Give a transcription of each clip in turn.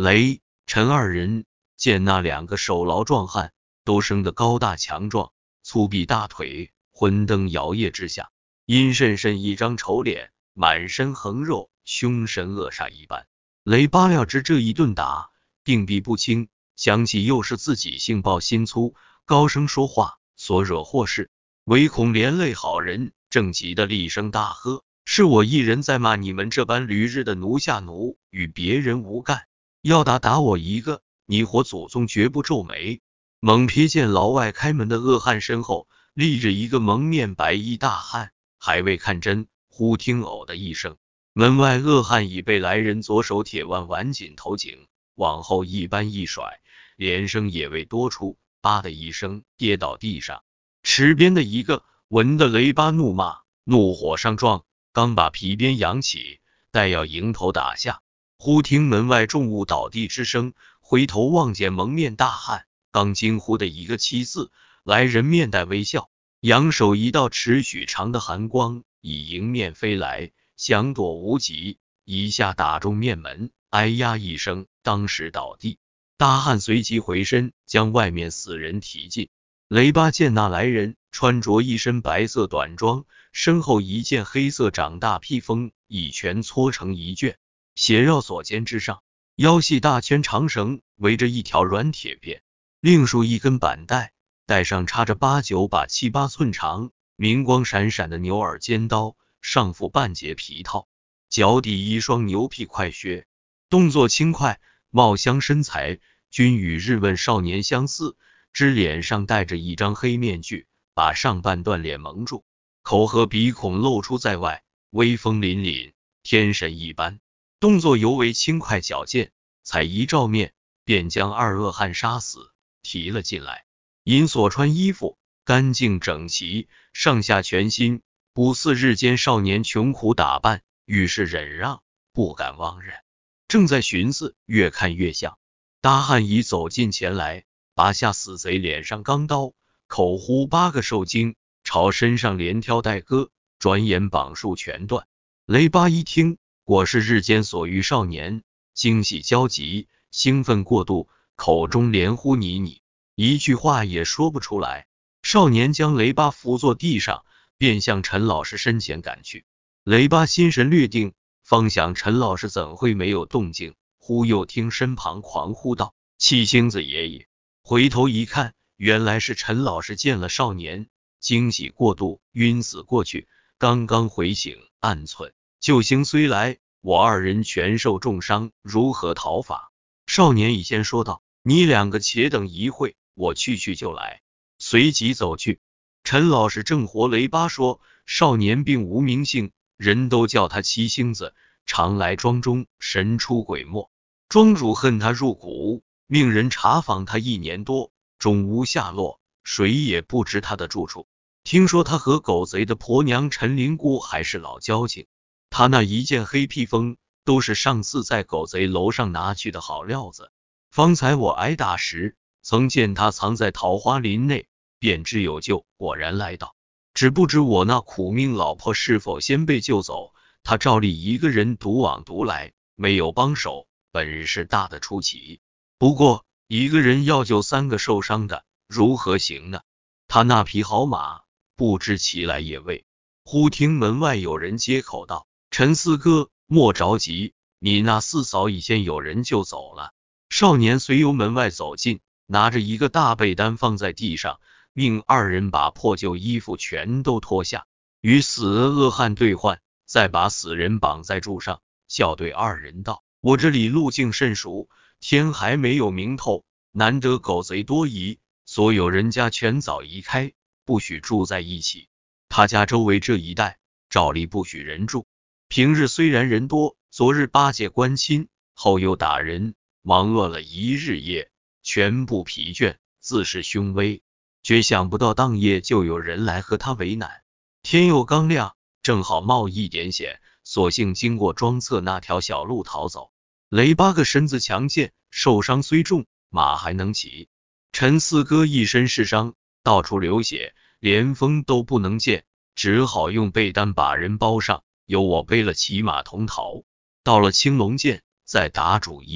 雷、陈二人见那两个手劳壮汉都生得高大强壮，粗臂大腿，昏灯摇曳之下，阴渗渗一张丑脸，满身横肉，凶神恶煞一般。雷巴料知这一顿打定必不轻，想起又是自己性暴心粗，高声说话所惹祸事，唯恐连累好人，正急得厉声大喝：是我一人在骂你们这般驴日的奴下奴，与别人无干，要打我一个，你伙祖宗绝不皱眉。猛瞥见老外开门的恶汉身后立着一个蒙面白衣大汉，还未看真，忽听偶的一声，门外恶汉已被来人左手铁腕挽紧头颈，往后一般一甩，连声也未多出，吧的一声跌倒地上。池边的一个闻得雷巴怒骂，怒火上撞，刚把皮鞭扬起，待要迎头打下，忽听门外重物倒地之声，回头望见蒙面大汉，刚惊呼的一个七字，来人面带微笑，扬手一道尺许长的寒光已迎面飞来，想躲无及，一下打中面门，哎呀一声，当时倒地。大汉随即回身将外面死人提进。雷巴见那来人穿着一身白色短装，身后一件黑色长大披风，一拳搓成一卷，斜绕左肩之上，腰系大圈长绳，围着一条软铁片，另竖一根板带，带上插着8、9把7、8寸长、明光闪闪的牛耳尖刀，上附半截皮套，脚底一双牛皮快靴，动作轻快，貌相身材均与日本少年相似，只脸上戴着一张黑面具，把上半段脸蒙住，口和鼻孔露出在外，威风凛凛，天神一般，动作尤为轻快矫健，才一照面便将二恶汉杀死，提了进来。因所穿衣服干净整齐，上下全新，不似日间少年穷苦打扮，愈是忍让，不敢妄认。正在寻思，越看越像。大汉已走近前来，拔下死贼脸上钢刀，口呼8个受惊，朝身上连挑带割，转眼绑束全断。雷巴一听，果是日间所遇少年，惊喜交集，兴奋过度，口中连呼你你，一句话也说不出来。少年将雷巴扶坐地上，便向陈老师身前赶去。雷巴心神略定，方想陈老师怎会没有动静，忽又听身旁狂呼道：七星子爷爷！回头一看，原来是陈老师见了少年，惊喜过度，晕死过去，刚刚回醒，暗忖救星虽来，我二人全受重伤，如何讨法？少年已先说道：你两个且等一会，我去就来。随即走去。陈老师正活雷巴说，少年并无名姓，人都叫他七星子，常来庄中神出鬼没，庄主恨他入骨，命人查访他1年多，终无下落，谁也不知他的住处。听说他和狗贼的婆娘陈灵姑还是老交情，他那一件黑披风都是上次在狗贼楼上拿去的好料子。方才我挨打时，曾见他藏在桃花林内，便知有救，果然来到。只不知我那苦命老婆是否先被救走，他照例一个人独往独来，没有帮手，本事大得出奇。不过一个人要救3个受伤的，如何行呢？他那匹好马，不知其来也未。忽听门外有人接口道：陈四哥，莫着急，你那四嫂已先有人救走了。少年随由门外走进，拿着一个大被单放在地上，命二人把破旧衣服全都脱下，与死恶汉对换，再把死人绑在柱上，笑对二人道：我这里路径甚熟，天还没有明透，难得狗贼多疑，所有人家全早移开，不许住在一起。他家周围这一带照例不许人住，平日虽然人多，昨日巴结官亲，后又打人，忙乱了一日夜，全部疲倦，自是凶威，却想不到当夜就有人来和他为难。天又刚亮，正好冒一点险，索性经过庄侧那条小路逃走。雷巴个身子强健，受伤虽重，马还能骑。陈四哥一身是伤，到处流血，连风都不能见，只好用被单把人包上，由我背了骑马同逃。到了青龙涧再打主意。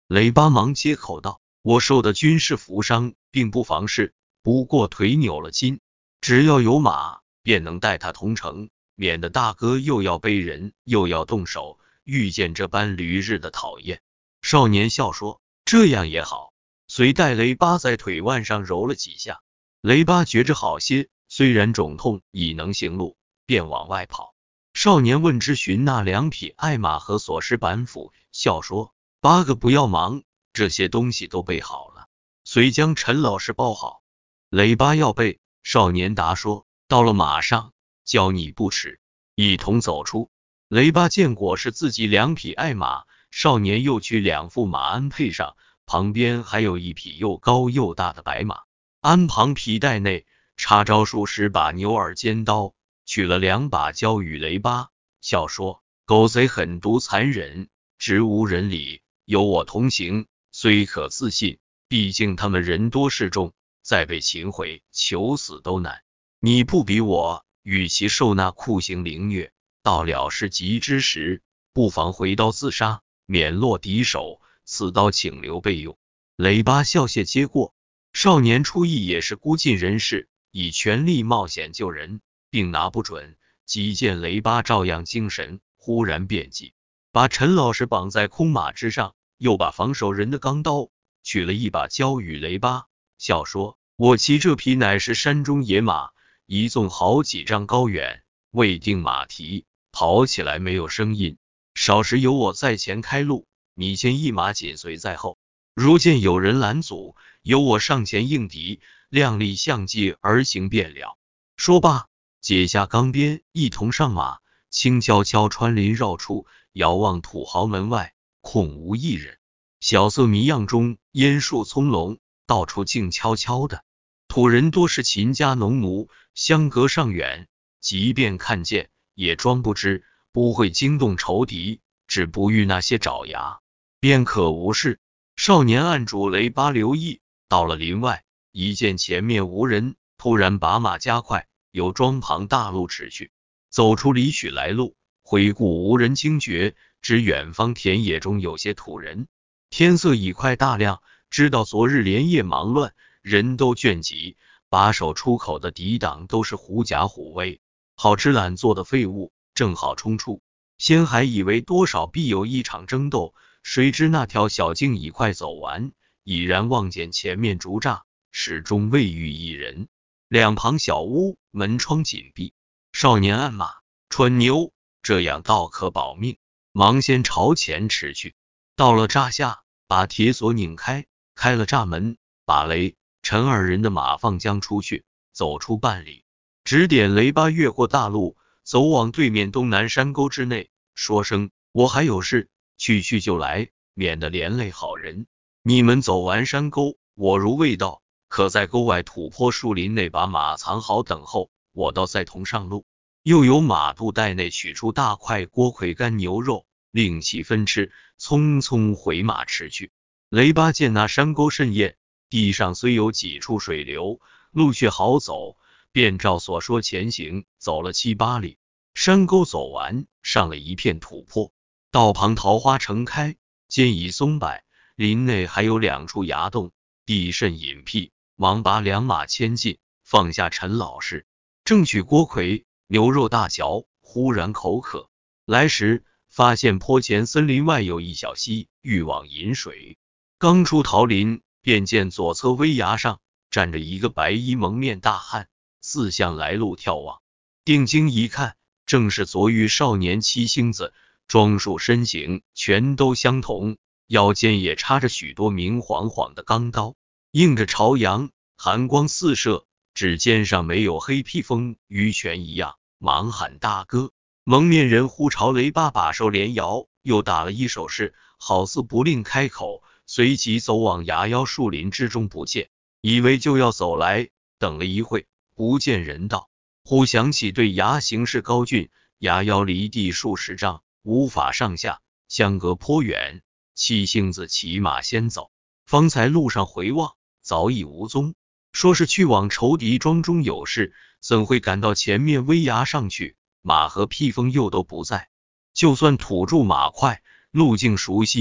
雷巴忙接口道：“我受的军事服伤，并不妨事，不过腿扭了筋，只要有马，便能带他同城，免得大哥又要背人，又要动手，遇见这般驴日的讨厌。”少年笑说：“这样也好。”遂带雷巴在腿腕上揉了几下，雷巴觉着好些，虽然肿痛，已能行路，便往外跑。少年问之寻那2匹爱马和所施板斧，笑说：“8个不要忙，这些东西都备好了。”遂将陈老师包好。雷巴要备，少年答说：“到了马上，教你不迟。”一同走出。雷巴见果是自己2匹爱马，少年又去2副马鞍配上，旁边还有1匹又高又大的白马。鞍旁皮带内插着数10把牛耳尖刀，取了2把交与雷巴，笑说：“狗贼狠毒残忍，直无人理，有我同行，虽可自信，毕竟他们人多势众，再被擒回，求死都难。你不比我，与其受那酷刑凌虐，到了时急之时，不妨回刀自杀，免落敌手，此刀请留备用。”雷巴笑谢接过。少年初意也是孤尽人事，以全力冒险救人，并拿不准，即见雷巴照样精神，忽然变计，把陈老师绑在空马之上，又把防守人的钢刀取了1把交与雷巴，笑说：“我骑这匹乃是山中野马，一纵好几丈高远，未定马蹄，跑起来没有声音，少时由我在前开路，你牵一马紧随在后，如见有人拦阻，由我上前应敌，量力相济而行便了。”说罢，解下钢鞭，一同上马，轻悄悄穿林绕出，遥望土豪门外，空无一人。小色迷样中，烟树葱茏，到处静悄悄的。土人多是秦家农奴，相隔尚远，即便看见，也装不知，不会惊动仇敌，只不遇那些爪牙，便可无事。少年按住雷巴留意，到了林外，一见前面无人，突然把马加快，由庄旁大路驰去。走出里许来路，回顾无人惊觉，只远方田野中有些土人。天色已快大亮，知道昨日连夜忙乱，人都倦极，把守出口的抵挡都是狐假虎威，好吃懒做的废物，正好冲出。先还以为多少必有一场争斗，谁知那条小径已快走完，已然望见前面竹栅，始终未遇一人。两旁小屋门窗紧闭，少年按马穿牛，这样倒可保命，忙先朝前驰去。到了栅下，把铁锁拧开，开了栅门，把雷、陈2人的马放将出去，走出半里，指点雷巴越过大路，走往对面东南山沟之内，说声：“我还有事，去就来，免得连累好人。你们走完山沟，我如未到，可在沟外土坡树林内把马藏好等候，我倒再同上路。”又由马肚袋内取出大块锅盔干牛肉，令其分吃，匆匆回马驰去。雷巴见那山沟甚艳，地上虽有几处水流，路却好走，便照所说前行，走了7、8里。山沟走完，上了一片土坡，道旁桃花盛开，间已松柏，林内还有2处崖洞，地甚隐僻，忙把2马牵进，放下陈老师，正取锅盔牛肉大嚼，忽然口渴，来时发现坡前森林外有一小溪，欲往饮水。刚出桃林，便见左侧危崖上站着一个白衣蒙面大汉，四向来路眺望。定睛一看，正是昨遇少年7星子，装束身形全都相同，腰间也插着许多明晃晃的钢刀，映着朝阳，寒光四射，指尖上没有黑披风，鱼拳一样，忙喊大哥。蒙面人忽朝雷巴把手连摇，又打了一手势，好似不令开口，随即走往崖腰树林之中不见，以为就要走来，等了一会，不见人到，忽想起对崖形势高峻，崖腰离地数10丈，无法上下，相隔颇远。7星子骑马先走，方才路上回望，早已无踪，说是去往仇敌庄中有事，怎会赶到前面危崖上去？马和披风又都不在，就算土著马快，路径熟悉，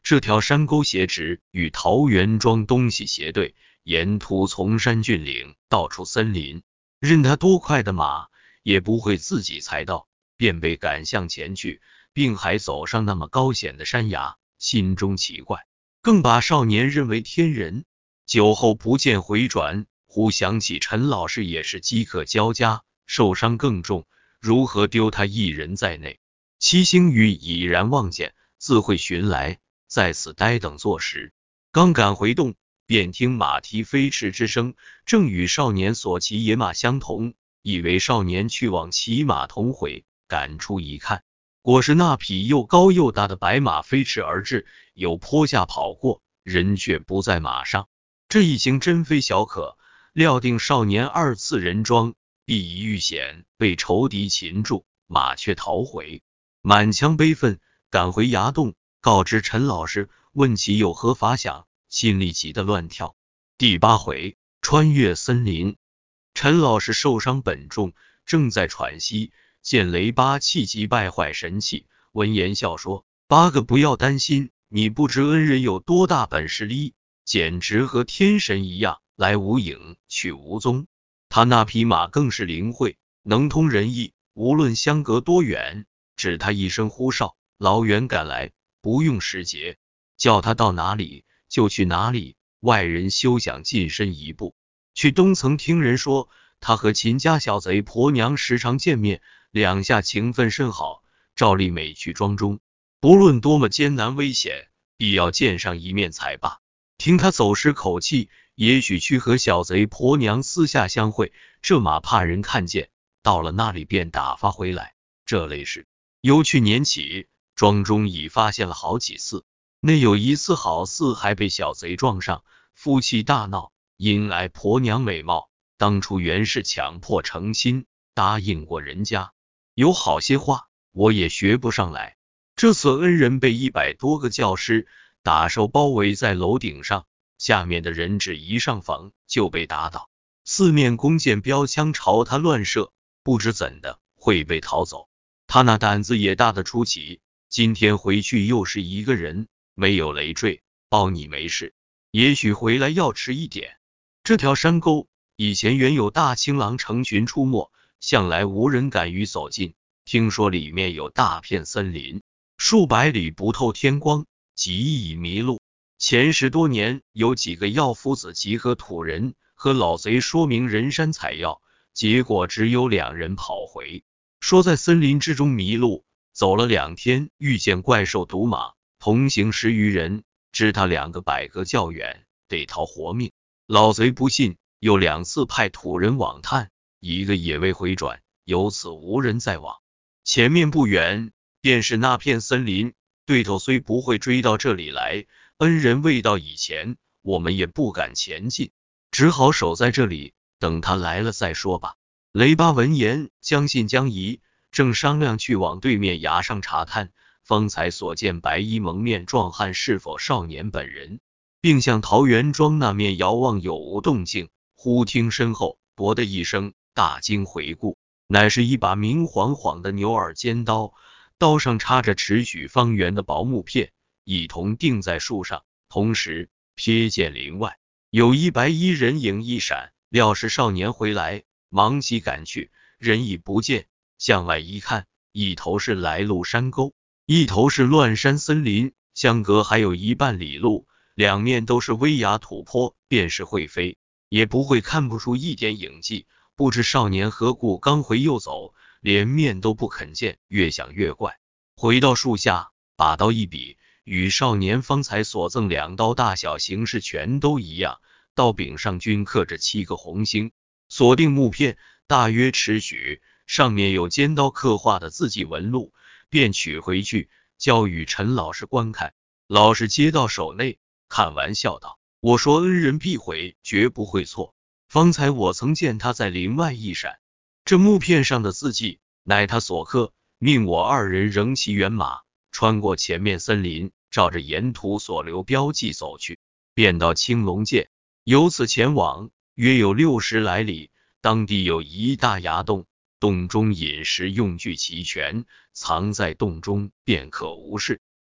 这条山沟斜直与桃源庄东西斜对，沿途从山峻岭到处森林，任他多快的马也不会自己猜到，便被赶向前去，并还走上那么高险的山崖，心中奇怪，更把少年认为天人。酒后不见回转，忽想起陈老师也是饥渴交加，受伤更重，如何丢他一人在内？七星雨已然望见，自会寻来，在此待等坐时，刚赶回洞，便听马蹄飞驰之声，正与少年所骑野马相同，以为少年去往骑马同回，赶出一看，果是那匹又高又大的白马飞驰而至，由坡下跑过，人却不在马上。这一行真非小可，料定少年二次人庄，必已遇险，被仇敌擒住，马却逃回，满腔悲愤，赶回崖洞，告知陈老师，问其有何法想，心里急得乱跳。第8回，穿越森林。陈老师受伤本重，正在喘息，见雷巴气急败坏神气，闻言笑说：“八哥不要担心，你不知恩人有多大本事哩，简直和天神一样，来无影去无踪。他那匹马更是灵慧，能通人意，无论相隔多远，只他一声呼哨，老远赶来，不用时节，叫他到哪里就去哪里，外人休想近身一步。去东曾听人说，他和秦家小贼婆娘时常见面，两下情分甚好，照例每去庄中，不论多么艰难危险，必要见上一面才罢。听他走时口气，也许去和小贼婆娘私下相会，这马怕人看见，到了那里便打发回来。这类事由去年起，庄中已发现了好几次，内有一次好似还被小贼撞上，夫妻大闹，因爱婆娘美貌，当初原是强迫成亲，答应过人家，有好些话我也学不上来。这次恩人被100多个教师打手包围在楼顶上，下面的人只一上房就被打倒，四面弓箭标枪朝他乱射，不知怎的会被逃走。他那胆子也大得出奇，今天回去又是一个人，没有累赘，保你没事，也许回来要迟一点。这条山沟以前原有大青狼成群出没，向来无人敢于走近，听说里面有大片森林，数百里不透天光，极易迷路。前10多年，有几个药夫子集合土人和老贼说明人山采药，结果只有2人跑回，说在森林之中迷路，走了2天，遇见怪兽毒马，同行10余人，知他2个百个较远，得逃活命。老贼不信，又2次派土人往探，一个也未回转，由此无人再往。前面不远便是那片森林，对头虽不会追到这里来，恩人未到以前，我们也不敢前进，只好守在这里，等他来了再说吧。雷巴闻言将信将疑，正商量去往对面崖上查探，方才所见白衣蒙面壮汉是否少年本人，并向桃源庄那面遥望有无动静。忽听身后啵的一声，大惊回顾，乃是一把明晃晃的牛耳尖刀，刀上插着尺许方圆的薄木片，一同钉在树上。同时瞥见林外有一白衣人影一闪，料是少年回来，忙起赶去，人已不见。向外一看，一头是来路山沟，一头是乱山森林，相隔还有1半里路，两面都是危崖土坡，便是会飞也不会看不出一点影迹。不知少年何故刚回又走，连面都不肯见，越想越怪。回到树下，把刀一比，与少年方才所赠2刀大小形式全都一样，刀柄上均刻着7个红星，锁定木片大约尺许，上面有尖刀刻画的字迹纹路，便取回去交与陈老师观看。老师接到手内，看完笑道：“我说恩人必悔，绝不会错。方才我曾见他在林外一闪，这木片上的字迹乃他所刻，命我2人仍骑原马，穿过前面森林，照着沿途所留标记走去，便到青龙涧，由此前往，约有60来里。当地有一大崖洞，洞中饮食用具齐全，藏在洞中便可无事。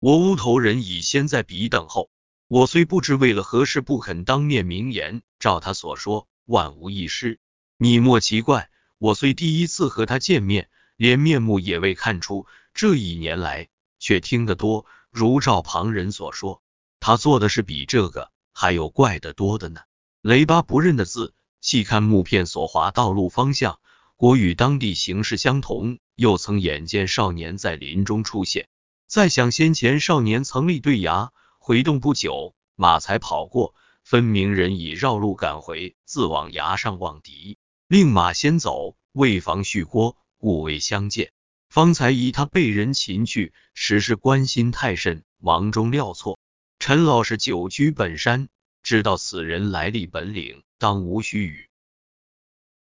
我乌头人已先在彼等候。我虽不知为了何事不肯当面明言，照他所说，万无一失。你莫奇怪，我虽第一次和他见面，连面目也未看出，这一年来却听得多，如照旁人所说，他做的是比这个还有怪得多的呢。雷巴不认的字，细看木片所划道路方向，果与当地形势相同，又曾眼见少年在林中出现。再想先前少年曾立对崖，回动不久，马才跑过，分明人已绕路赶回，自往崖上望敌，令马先走，为防续郭，故未相见。方才疑他被人擒去，实是关心太甚，忙中料错。陈老是久居本山，知道此人来历本领，当无虚语。